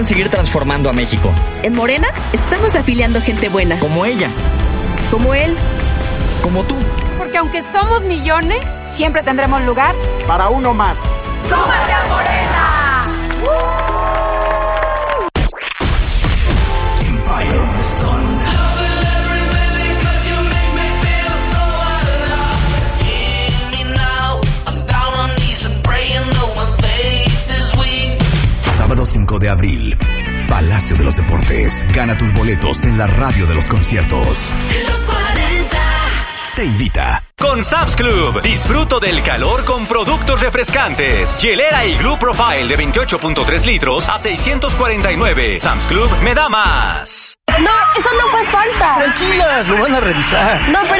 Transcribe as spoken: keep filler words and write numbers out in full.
Seguir transformando a México. En Morena estamos afiliando gente buena. Como ella. Como él. Como tú. Porque aunque somos millones, siempre tendremos lugar para uno más. ¡Súmate a Morena! Empire of the Sun. Sábado cinco de abril, Palacio de los Deportes. Gana tus boletos en la radio de los conciertos. Los cuarenta. Te invita. Con Sam's Club, disfruto del calor con productos refrescantes. Hielera Igloo Profile de veintiocho punto tres litros a seiscientos cuarenta y nueve. Sam's Club me da más. No, eso no fue falta. Tranquilas, lo van a revisar. No, pero